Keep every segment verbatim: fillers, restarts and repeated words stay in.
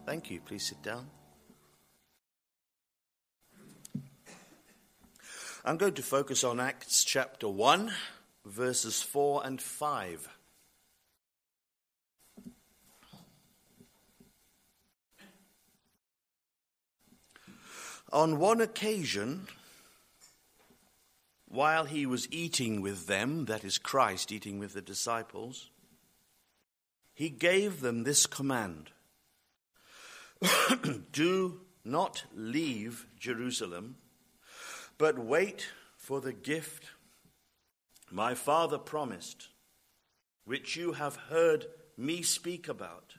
Thank you. Please sit down. I'm going to focus on Acts chapter one, verses four and five. On one occasion, while he was eating with them, that is Christ eating with the disciples, he gave them this command: do not leave Jerusalem, but wait for the gift my Father promised, which you have heard me speak about.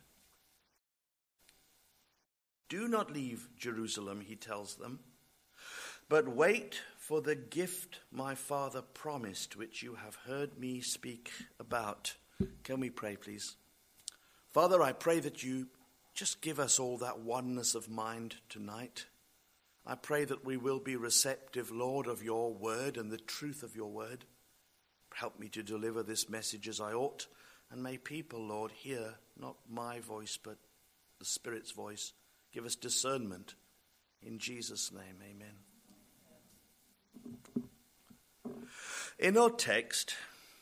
Do not leave Jerusalem, he tells them, but wait for the gift my Father promised, which you have heard me speak about. Can we pray, please? Father, I pray that you just give us all that oneness of mind tonight. I pray that we will be receptive, Lord, of your word and the truth of your word. Help me to deliver this message as I ought. And may people, Lord, hear not my voice, but the Spirit's voice. Give us discernment. In Jesus' name, amen. In our text,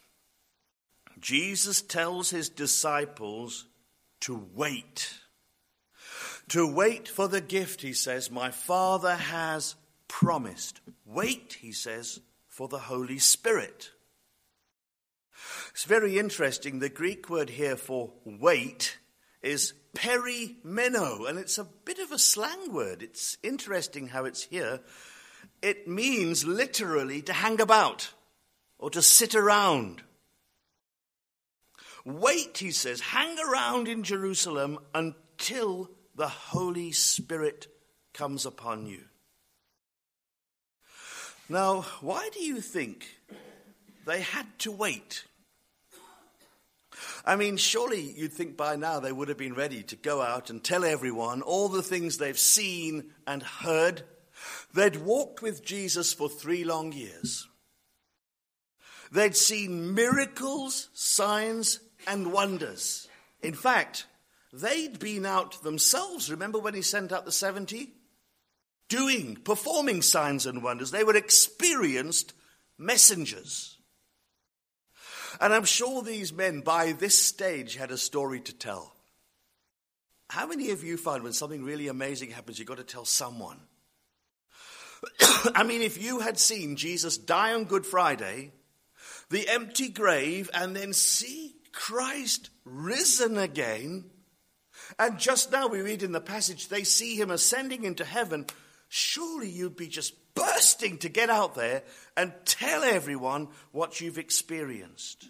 Jesus tells his disciples to wait. To wait for the gift, he says, my Father has promised. Wait, he says, for the Holy Spirit. It's very interesting. The Greek word here for wait is perimeno, and it's a bit of a slang word. It's interesting how it's here. It means literally to hang about or to sit around. Wait, he says, hang around in Jerusalem until the Holy Spirit comes upon you. Now, why do you think they had to wait? I mean, surely you'd think by now they would have been ready to go out and tell everyone all the things they've seen and heard. They'd walked with Jesus for three long years. They'd seen miracles, signs, and wonders. In fact, they'd been out themselves. Remember when he sent out the seventy? Doing, performing signs and wonders. They were experienced messengers. And I'm sure these men by this stage had a story to tell. How many of you find when something really amazing happens, you've got to tell someone? I mean, if you had seen Jesus die on Good Friday, the empty grave, and then see Christ risen again, and just now we read in the passage, they see him ascending into heaven, surely you'd be just bursting to get out there and tell everyone what you've experienced.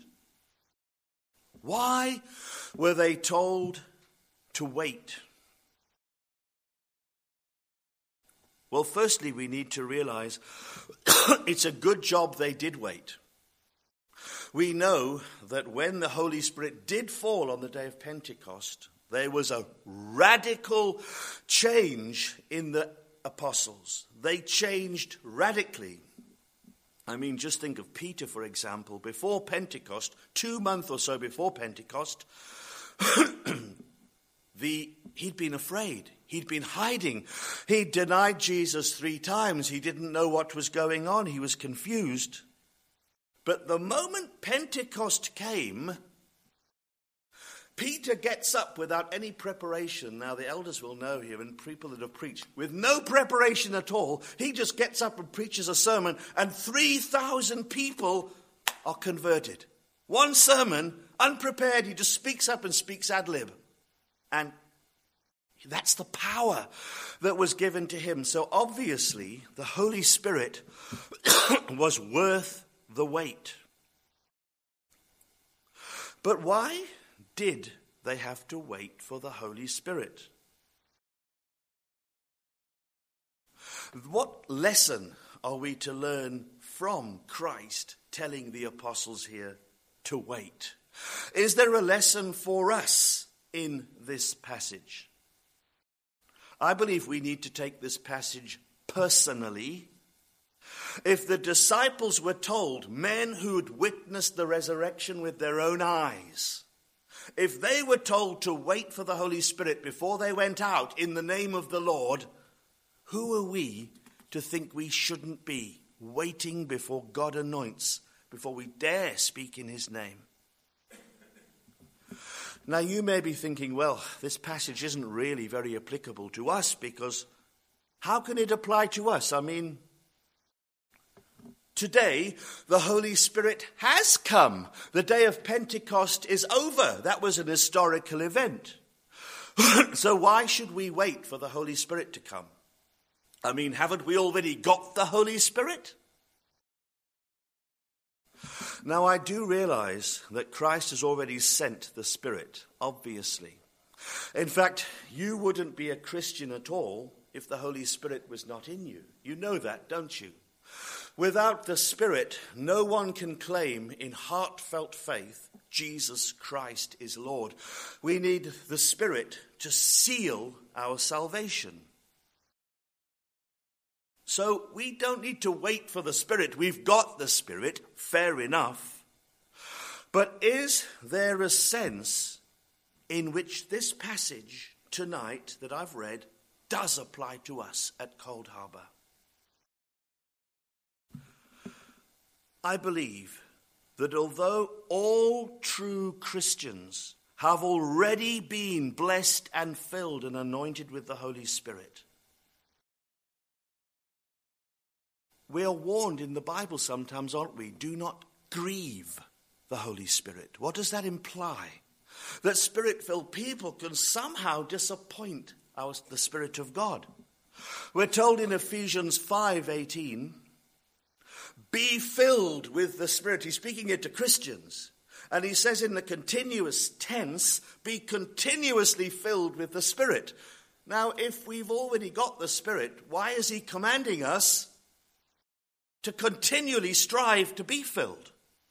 Why were they told to wait? Well, firstly, we need to realize it's a good job they did wait. We know that when the Holy Spirit did fall on the day of Pentecost, there was a radical change in the apostles. They changed radically. I mean, just think of Peter, for example. Before Pentecost, two months or so before Pentecost, the he'd been afraid. He'd been hiding. He'd denied Jesus three times. He didn't know what was going on. He was confused. But the moment Pentecost came, Peter gets up without any preparation. Now, the elders will know here, and people that have preached, with no preparation at all, he just gets up and preaches a sermon, and three thousand people are converted. One sermon, unprepared, he just speaks up and speaks ad lib. And that's the power that was given to him. So obviously, the Holy Spirit was worth the wait. But why did they have to wait for the Holy Spirit? What lesson are we to learn from Christ telling the apostles here to wait? Is there a lesson for us in this passage? I believe we need to take this passage personally. If the disciples were told, men who'd witnessed the resurrection with their own eyes, if they were told to wait for the Holy Spirit before they went out in the name of the Lord, who are we to think we shouldn't be waiting before God anoints, before we dare speak in his name? Now you may be thinking, well, this passage isn't really very applicable to us, because how can it apply to us? I mean, today the Holy Spirit has come. The day of Pentecost is over. That was an historical event. So why should we wait for the Holy Spirit to come? I mean, haven't we already got the Holy Spirit? Now, I do realize that Christ has already sent the Spirit, obviously. In fact, you wouldn't be a Christian at all if the Holy Spirit was not in you. You know that, don't you? Without the Spirit, no one can claim in heartfelt faith, Jesus Christ is Lord. We need the Spirit to seal our salvation. So we don't need to wait for the Spirit. We've got the Spirit, fair enough. But is there a sense in which this passage tonight that I've read does apply to us at Cold Harbour? I believe that although all true Christians have already been blessed and filled and anointed with the Holy Spirit, we are warned in the Bible sometimes, aren't we? Do not grieve the Holy Spirit. What does that imply? That Spirit-filled people can somehow disappoint our, the Spirit of God. We're told in Ephesians five eighteen, be filled with the Spirit. He's speaking it to Christians. And he says in the continuous tense, be continuously filled with the Spirit. Now, if we've already got the Spirit, why is he commanding us to continually strive to be filled?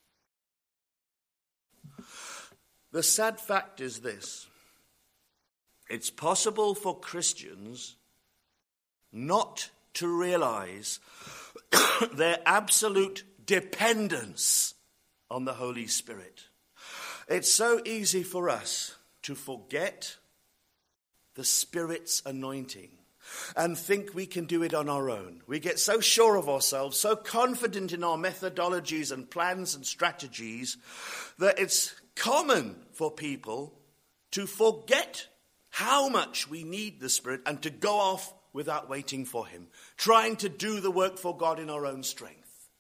The sad fact is this: it's possible for Christians not to realize their absolute dependence on the Holy Spirit. It's so easy for us to forget the Spirit's anointing and think we can do it on our own. We get so sure of ourselves, so confident in our methodologies and plans and strategies, that it's common for people to forget how much we need the Spirit and to go off without waiting for him, trying to do the work for God in our own strength.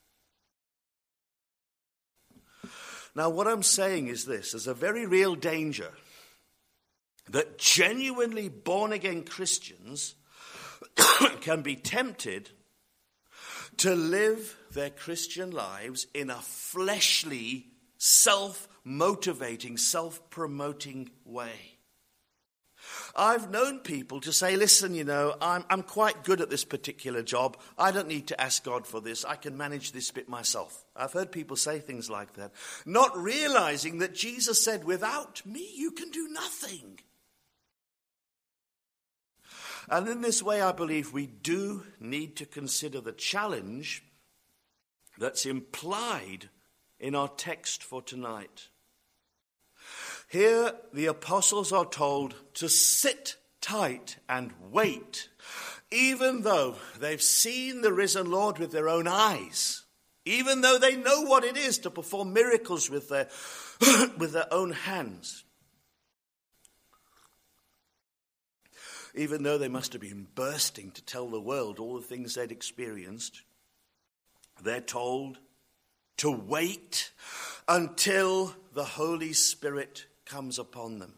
Now, what I'm saying is this: there's a very real danger that genuinely born-again Christians can be tempted to live their Christian lives in a fleshly, self-motivating, self-promoting way. I've known people to say, listen, you know, I'm, I'm quite good at this particular job. I don't need to ask God for this. I can manage this bit myself. I've heard people say things like that, not realizing that Jesus said, without me, you can do nothing. And in this way, I believe we do need to consider the challenge that's implied in our text for tonight. Here, the apostles are told to sit tight and wait, even though they've seen the risen Lord with their own eyes, even though they know what it is to perform miracles with their, with their own hands. Even though they must have been bursting to tell the world all the things they'd experienced, they're told to wait until the Holy Spirit comes upon them.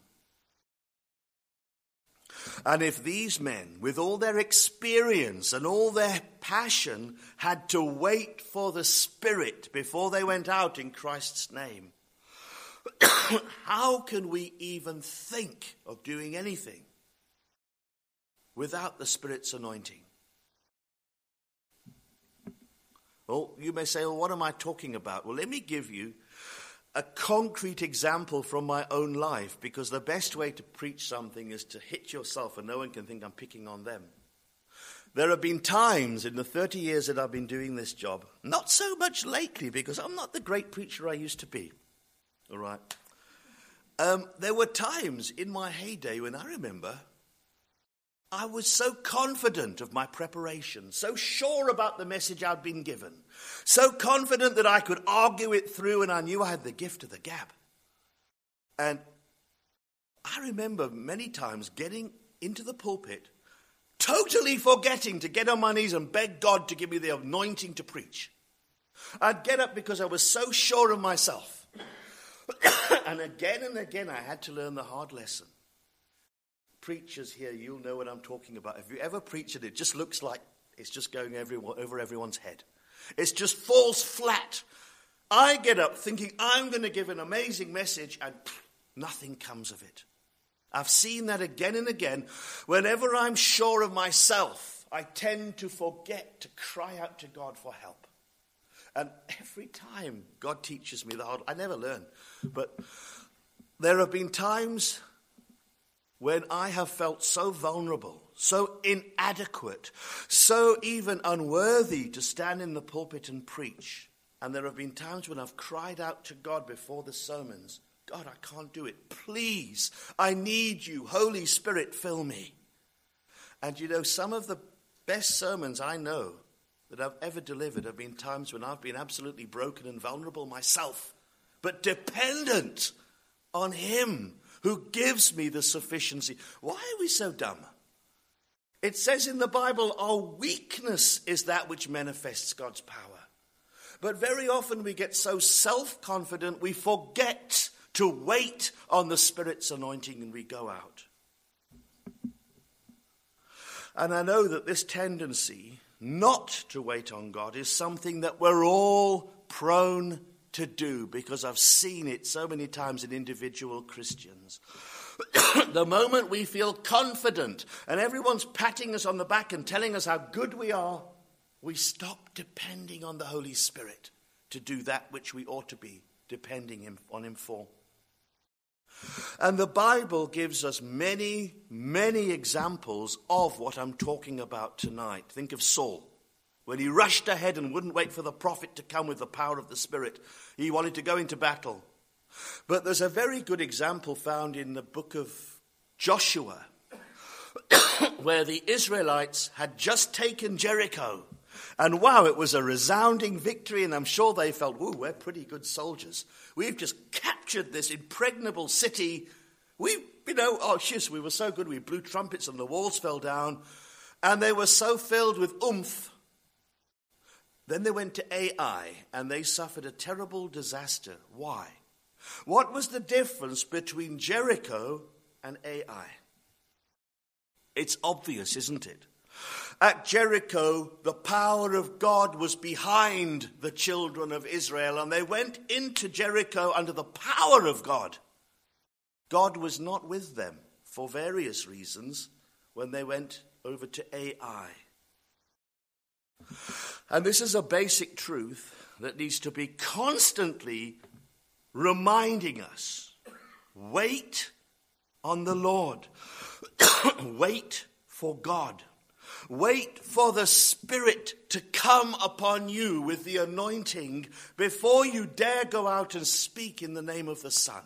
And if these men, with all their experience and all their passion, had to wait for the Spirit before they went out in Christ's name, how can we even think of doing anything without the Spirit's anointing? Well, you may say, well, what am I talking about? Well, let me give you a concrete example from my own life, because the best way to preach something is to hit yourself and no one can think I'm picking on them. There have been times in the thirty years that I've been doing this job, not so much lately because I'm not the great preacher I used to be, all right? Um, there were times in my heyday when I remember I was so confident of my preparation, so sure about the message I'd been given, so confident that I could argue it through, and I knew I had the gift of the gab. And I remember many times getting into the pulpit, totally forgetting to get on my knees and beg God to give me the anointing to preach. I'd get up because I was so sure of myself. And again and again I had to learn the hard lesson. Preachers here, you'll know what I'm talking about. If you ever preach it, it just looks like it's just going everyone, over everyone's head. It just falls flat. I get up thinking I'm going to give an amazing message, and pff, nothing comes of it. I've seen that again and again. Whenever I'm sure of myself, I tend to forget to cry out to God for help. And every time God teaches me the hard, I never learn. But there have been times when I have felt so vulnerable, so inadequate, so even unworthy to stand in the pulpit and preach. And there have been times when I've cried out to God before the sermons, God, I can't do it. Please, I need you. Holy Spirit, fill me. And you know, some of the best sermons I know that I've ever delivered have been times when I've been absolutely broken and vulnerable myself, but dependent on him who gives me the sufficiency. Why are we so dumb? It says in the Bible, our weakness is that which manifests God's power. But very often we get so self-confident we forget to wait on the Spirit's anointing and we go out. And I know that this tendency not to wait on God is something that we're all prone to do, because I've seen it so many times in individual Christians. The moment we feel confident and everyone's patting us on the back and telling us how good we are, we stop depending on the Holy Spirit to do that which we ought to be depending him, on him for. And the Bible gives us many, many examples of what I'm talking about tonight. Think of Saul. When he rushed ahead and wouldn't wait for the prophet to come with the power of the Spirit. He wanted to go into battle. But there's a very good example found in the book of Joshua, where the Israelites had just taken Jericho. And wow, it was a resounding victory, and I'm sure they felt, whoa, we're pretty good soldiers. We've just captured this impregnable city. We, you know, oh, shiz, we were so good. We blew trumpets and the walls fell down. And they were so filled with oomph. Then they went to Ai, and they suffered a terrible disaster. Why? What was the difference between Jericho and Ai? It's obvious, isn't it? At Jericho, the power of God was behind the children of Israel, and they went into Jericho under the power of God. God was not with them for various reasons when they went over to Ai. And this is a basic truth that needs to be constantly reminding us. Wait on the Lord. Wait for God. Wait for the Spirit to come upon you with the anointing before you dare go out and speak in the name of the Son.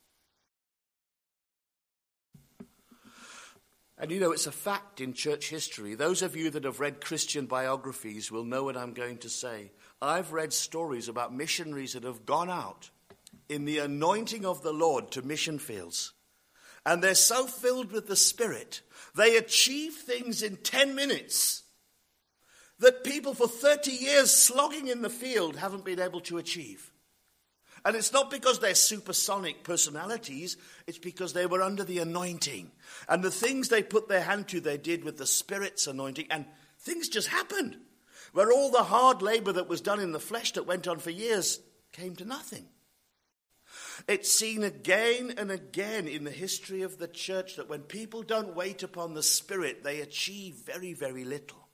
And you know, it's a fact in church history. Those of you that have read Christian biographies will know what I'm going to say. I've read stories about missionaries that have gone out in the anointing of the Lord to mission fields. And they're so filled with the Spirit, they achieve things in ten minutes that people for thirty years slogging in the field haven't been able to achieve. And it's not because they're supersonic personalities, it's because they were under the anointing. And the things they put their hand to, they did with the Spirit's anointing. And things just happened. Where all the hard labor that was done in the flesh that went on for years came to nothing. It's seen again and again in the history of the church that when people don't wait upon the Spirit, they achieve very, very little.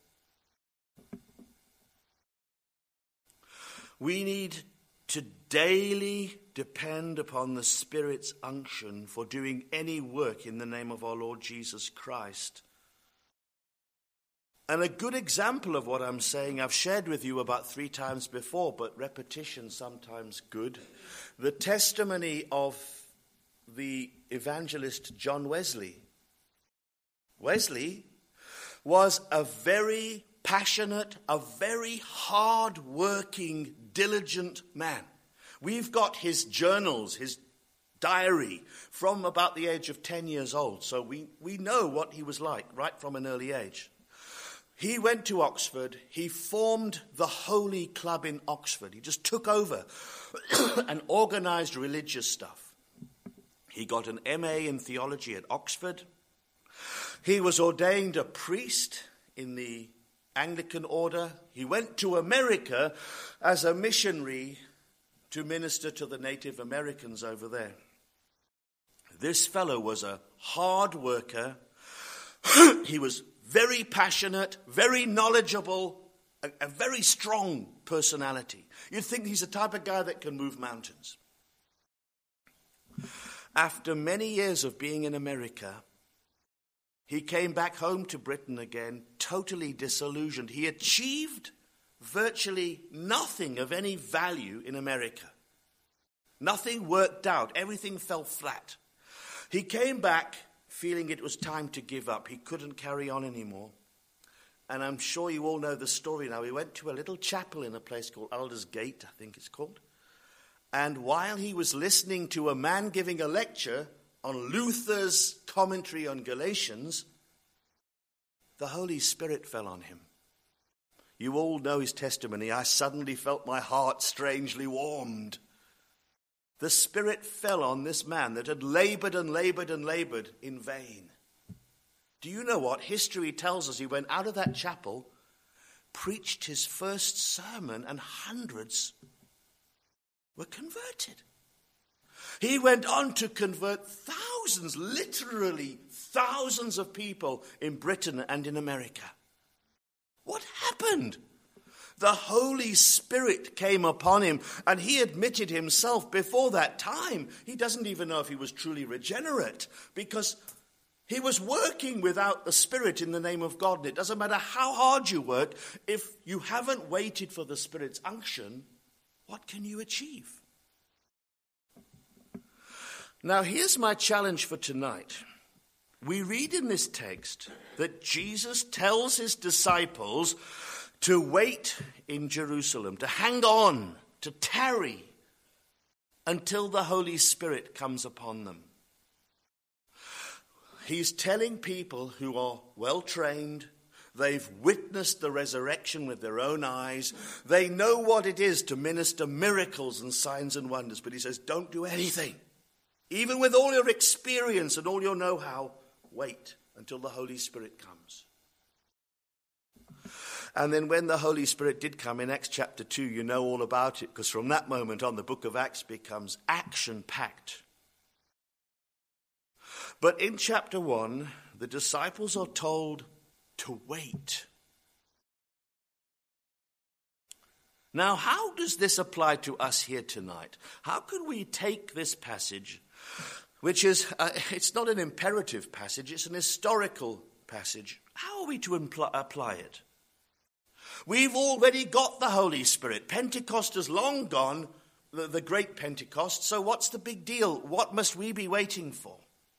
We need to daily depend upon the Spirit's unction for doing any work in the name of our Lord Jesus Christ. And a good example of what I'm saying, I've shared with you about three times before, but repetition sometimes good. The testimony of the evangelist John Wesley. Wesley was a very passionate, a very hard-working, diligent man. We've got his journals, his diary, from about the age of ten years old. So we, we know what he was like right from an early age. He went to Oxford. He formed the Holy Club in Oxford. He just took over and organized religious stuff. He got an M A in theology at Oxford. He was ordained a priest in the Anglican order. He went to America as a missionary to minister to the Native Americans over there. This fellow was a hard worker. He was very passionate, very knowledgeable, a, a very strong personality. You'd think he's the type of guy that can move mountains. After many years of being in America, he came back home to Britain again, totally disillusioned. He achieved virtually nothing of any value in America. Nothing worked out. Everything fell flat. He came back feeling it was time to give up. He couldn't carry on anymore. And I'm sure you all know the story now. He went to a little chapel in a place called Aldersgate, I think it's called. And while he was listening to a man giving a lecture on Luther's commentary on Galatians, the Holy Spirit fell on him. You all know his testimony. I suddenly felt my heart strangely warmed. The Spirit fell on this man that had labored and labored and labored in vain. Do you know what? History tells us he went out of that chapel, preached his first sermon, and hundreds were converted. He went on to convert thousands, literally thousands of people in Britain and in America. What happened? The Holy Spirit came upon him, and he admitted himself before that time. He doesn't even know if he was truly regenerate, because he was working without the Spirit in the name of God. And it doesn't matter how hard you work, if you haven't waited for the Spirit's unction, what can you achieve? Now, here's my challenge for tonight. We read in this text that Jesus tells his disciples to wait in Jerusalem, to hang on, to tarry until the Holy Spirit comes upon them. He's telling people who are well trained, they've witnessed the resurrection with their own eyes, they know what it is to minister miracles and signs and wonders, but he says, don't do anything. Even with all your experience and all your know-how, wait until the Holy Spirit comes. And then when the Holy Spirit did come in Acts chapter two, you know all about it, because from that moment on, the book of Acts becomes action-packed. But in chapter one, the disciples are told to wait. Now, how does this apply to us here tonight? How could we take this passage, which is, uh, it's not an imperative passage, it's an historical passage. How are we to impl- apply it? We've already got the Holy Spirit. Pentecost is long gone, the, the great Pentecost, so what's the big deal? What must we be waiting for?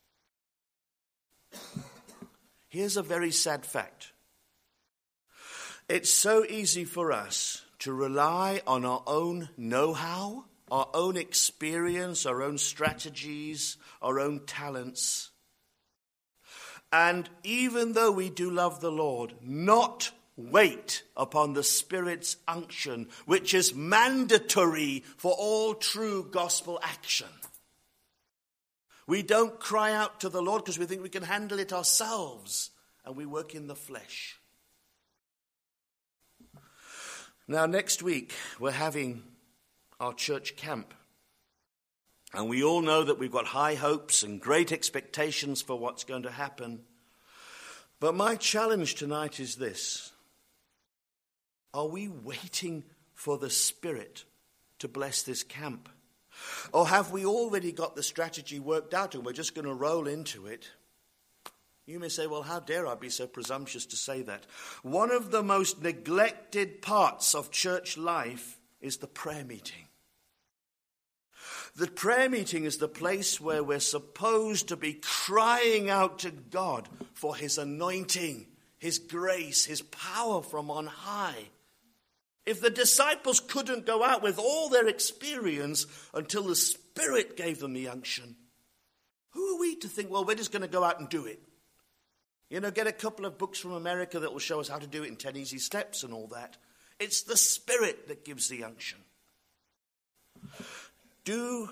Here's a very sad fact. It's so easy for us to rely on our own know-how, our own experience, our own strategies, our own talents. And even though we do love the Lord, not wait upon the Spirit's unction, which is mandatory for all true gospel action. We don't cry out to the Lord because we think we can handle it ourselves, and we work in the flesh. Now, next week, we're having our church camp. And we all know that we've got high hopes and great expectations for what's going to happen. But my challenge tonight is this. Are we waiting for the Spirit to bless this camp? Or have we already got the strategy worked out and we're just going to roll into it? You may say, well, how dare I be so presumptuous to say that? One of the most neglected parts of church life is the prayer meeting. that prayer meeting is the place where we're supposed to be crying out to God for his anointing, his grace, his power from on high. If the disciples couldn't go out with all their experience until the Spirit gave them the unction, who are we to think, well, we're just going to go out and do it? You know, get a couple of books from America that will show us how to do it in ten easy steps and all that. It's the Spirit that gives the unction. Do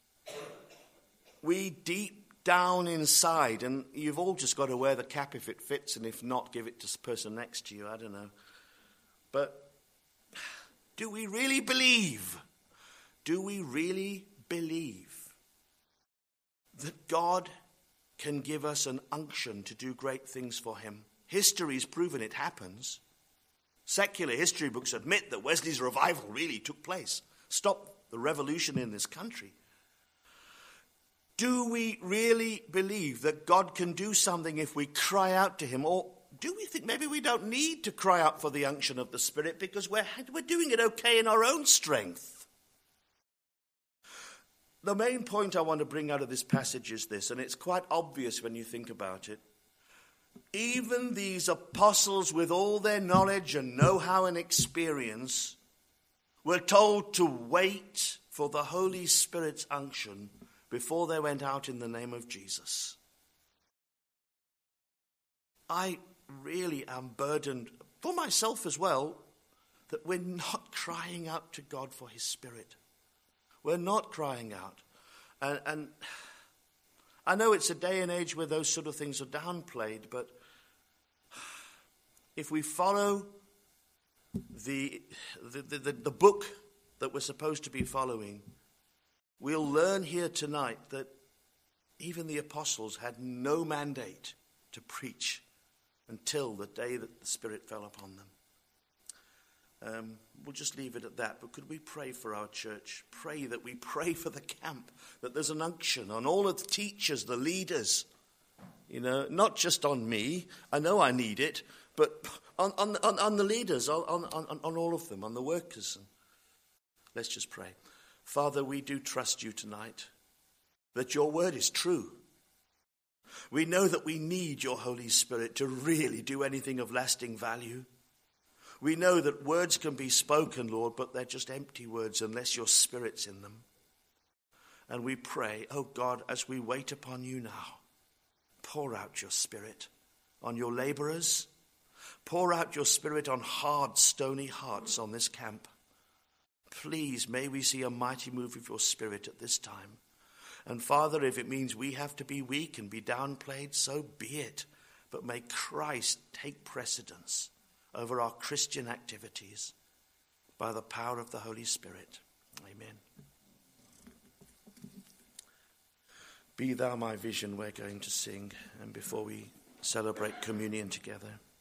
we deep down inside, and you've all just got to wear the cap if it fits, and if not, give it to the person next to you, I don't know. But do we really believe? Do we really believe that God can give us an unction to do great things for him? History's proven it happens. Secular history books admit that Wesley's revival really took place, stopped the revolution in this country. Do we really believe that God can do something if we cry out to him? Or do we think maybe we don't need to cry out for the unction of the Spirit because we're, we're doing it okay in our own strength? The main point I want to bring out of this passage is this, and it's quite obvious when you think about it. Even these apostles, with all their knowledge and know-how and experience, were told to wait for the Holy Spirit's unction before they went out in the name of Jesus. I really am burdened, for myself as well, that we're not crying out to God for his Spirit. We're not crying out. And, and I know it's a day and age where those sort of things are downplayed, but if we follow the, the, the, the book that we're supposed to be following, we'll learn here tonight that even the apostles had no mandate to preach until the day that the Spirit fell upon them. Um, we'll just leave it at that. But could we pray for our church? Pray that we pray for the camp, that there's an unction on all of the teachers, the leaders. You know, not just on me. I know I need it, but on, on, on, on the leaders, on, on, on all of them, on the workers. And let's just pray. Father, we do trust you tonight that your word is true. We know that we need your Holy Spirit to really do anything of lasting value. We know that words can be spoken, Lord, but they're just empty words unless your Spirit's in them. And we pray, oh God, as we wait upon you now, pour out your Spirit on your laborers. Pour out your Spirit on hard, stony hearts on this camp. Please, may we see a mighty move of your Spirit at this time. And Father, if it means we have to be weak and be downplayed, so be it. But may Christ take precedence over our Christian activities by the power of the Holy Spirit. Amen. Be thou my vision, we're going to sing, and before we celebrate communion together.